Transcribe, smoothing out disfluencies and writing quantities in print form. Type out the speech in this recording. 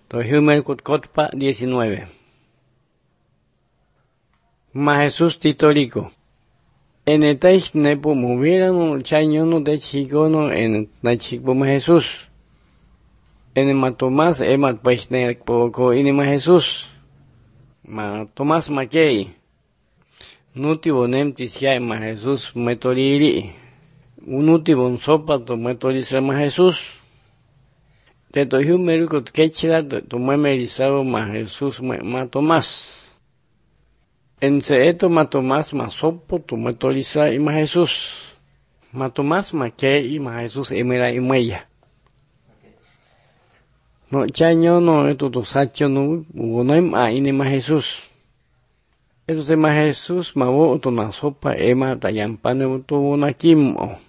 Tohimer Kutcotpa 19. Ma Jesús titorico. En el taich nepo movieron chañono de chigono en nachipo ma Jesús. En el ma Tomás emat pues ne poco in ma Jesús. Ma Tomás ma kei. Nuti bonem tisia ma Jesús metoriri. Unuti bon sopa to metorisra ma Jesús. Te tohimer kut kechra to memerizado ma Jesús ma Tomás. En seeto ma Tomás ma sopo tu metoriza ima Jesús. Ma Tomás ma que ima Jesús emera imeya. No chaño no esto to sacho no ugonaim a inima Jesús. Eso se ma Jesús ma bo to na sopa ema tayampane to na kimo.